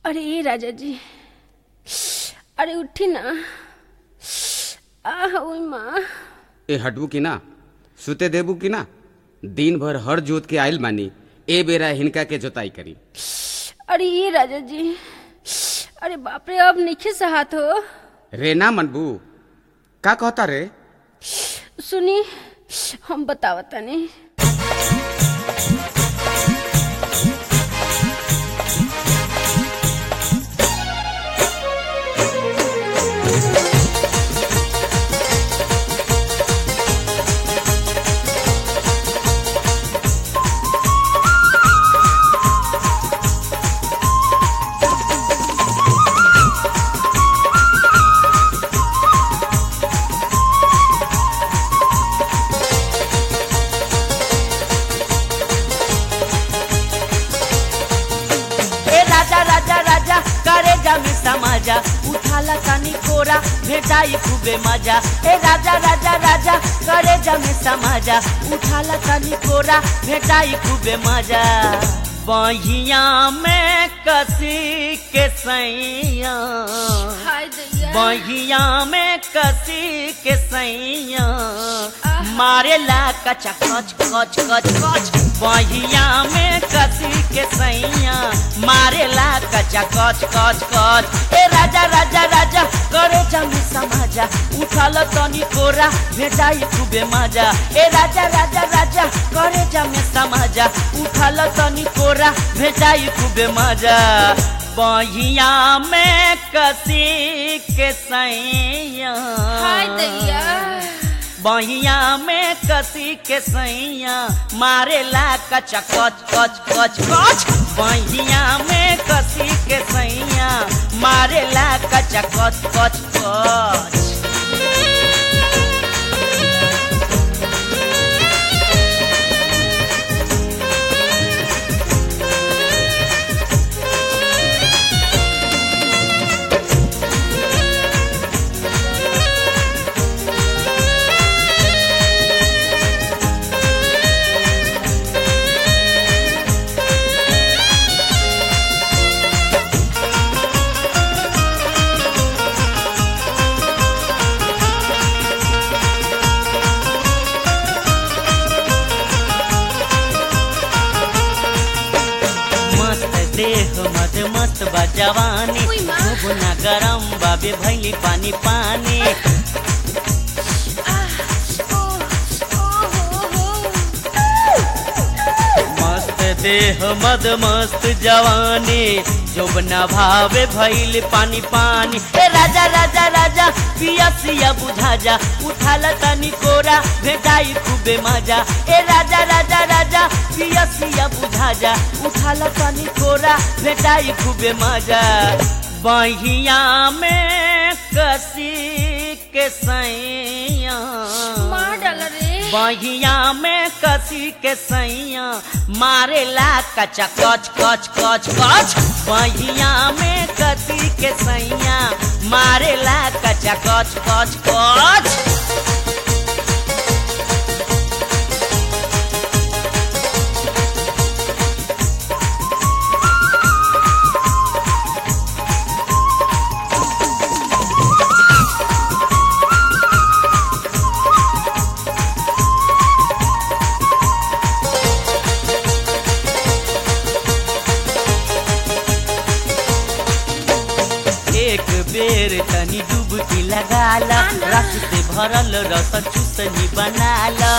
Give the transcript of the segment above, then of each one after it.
अरे राजा जी, अरे उठी ना। ओई माँ, ए हटबू की ना, सुते देबू की ना। दिन भर हर जोत के आइल मानी, ए बेरा हिनका के जोताई करी। अरे ये राजा जी, अरे बाप रे, अब नीचे सहात हो। रे ना मनबू, का कहता रे? सुनी, हम बतावता नहीं। समाजा उठाला कानी कोरा भेटाई खूबे मजा। ए राजा राजा राजा करे जमे समाजा उठाला कानी कोरा भेटाई खूबे मजा। बहिया में कसी के सैया, बहिया में कसी के सैया मारेला कचा कच कच कच कच। बहिया में कसी के सैया मारेला कचा कच कच कच। ए राजा राजा राजा करे जमे समाजा उठाल तनी कोरा भेटाई खूबे मजा। ए राजा राजा राजा करे जमे समाजा उठाल तनी कोरा भेटाई खूबे मजा। बहिया में कसी के सैया, बहिया में कसी के सैया मारेला कचा कच कच कच कच। बहिया में कसी के सैया मारेला कचा कच कच कच। मत मस्त बा जवानी ना गरम बाबे भैली पानी पानी। मस्त देह मद मस्त जवानी जोबना भावे भैली पानी पानी। ए राजा राजा राजा पिया सिया बुझा जा उठाला तनी कोरा भेटाई खूबे मजा। ए राजा राजा राजा पिया सिया बुझा जा उठाला तनी कोरा भेटाई खूबे मजा। बहिया में कसी के सैया, बहिया में कसी के सैया मारेला कचा कच कच कच कच। बहिया में कसी के सैया मारेला कचा कच कच कच। एक बेर तनी डुबकी लगाला रस से भरल रस चूसनी बनाला।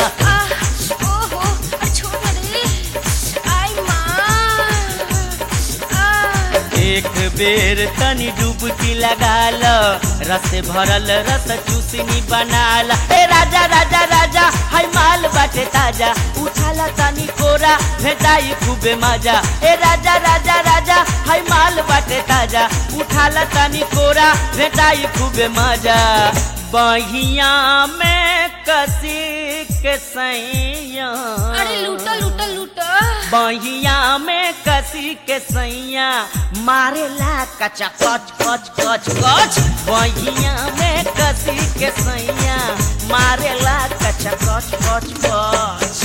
एक बेर तनी डुबकी लगाला रस से भरल रस चूसनी बनाला। ए राजा राजा राजा हाय माल बाटे ताजा उठाला तनी कोरा भेटाई खूबे मजा। ए राजा राजा राजा हाय माल बाटे ताजा उठाला तनी कोरा भेटाई खूबे मजा। बहिया में कसी के सैया, अरे लूटा लूटा लूटा। बहिया में कसी के सैया मारेला कचा कच कच कच कच। बहिया में कसी के सैया मारेला कचा कच कच कच।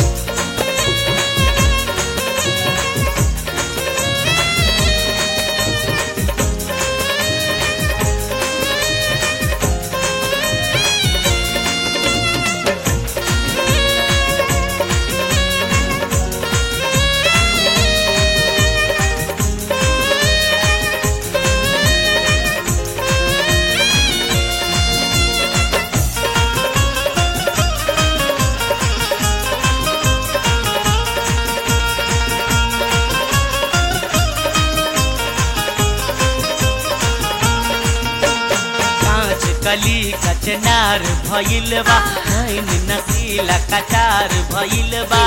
कली कचनार भइल बा नैन नसीला कटार भइल बा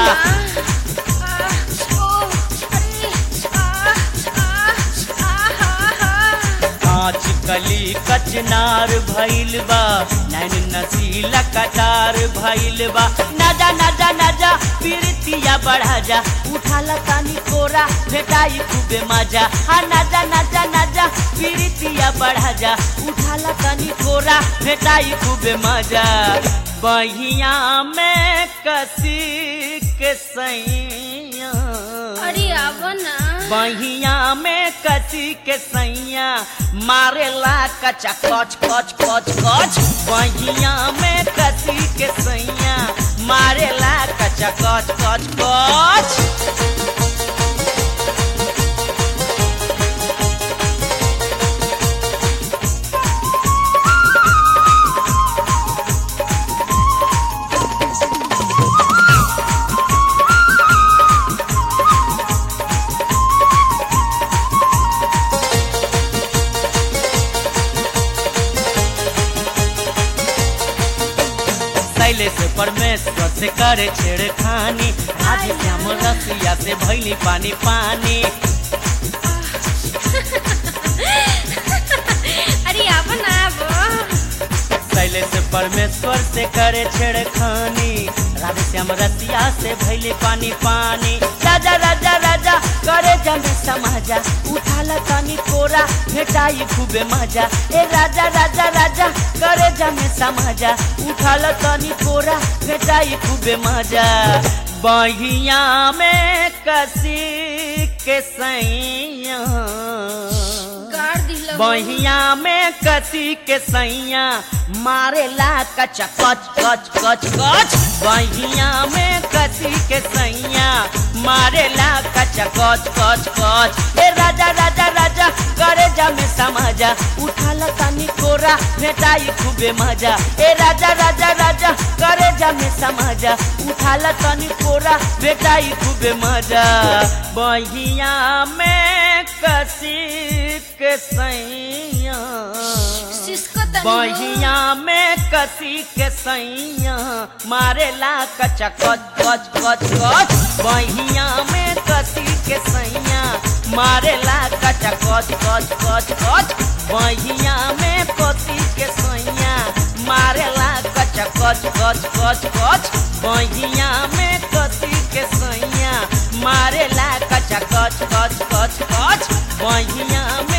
कांच कली कचनार भइल बा नैन नसीला कटार भइल बा नाजा नाजा नाजा पीरतिया बढ़ा जा उठाला तानी कोरा भेटाई खूबे मजा हा नाजा नाजा नाजा पीरतिया बढ़ा जा उठाला तानी कोरा भेटाई खूबे मजा बहिया में कसी के सैया अरे आवा ना बहिया में कसी के सैया मारेला कचा कच कच कच कच बहिया में कसी के सैया मारेला कचा कच कच कच शैलेश परमेश्वर से करे छेड़खानी राधे श्याम रसिया से भैली पानी पानी अरे आवा ना आवा शैलेश परमेश्वर से करे छेड़खानी राधे श्याम रसिया से भैली पानी पानी राजा राजा राजा करे जमे समाजा उठाला तानी कोरा भेटाई खूबे मजा ए राजा राजा राजा करे जमे समाजा उठाला तानी कोरा भेटाई खूबे मजा बहिया में कसी के सैया बहिया में कसी के सैया मारेला कचा कच कच कच कच बहिया में कसी के सैया मारेला कचा कच कच कच ए राजा राजा राजा करे जमे समाजा उठाला तानी कोरा भेटाई खूबे मजा ए राजा राजा राजा करे जमे समाजा उठाला तानी कोरा भेटाई खूबे मजा बहिया में कसी के सैया बहिया में कसी के सैया मारेला कचा कच कच कच कच बहिया में कसी के सैया मारेला कचा कच कच कच कच बहिया में कसी के सैया मारेला कचा कच कच कच कच बहिया में कसी के सैया मारेला कचा कच कच कच कच बहिया में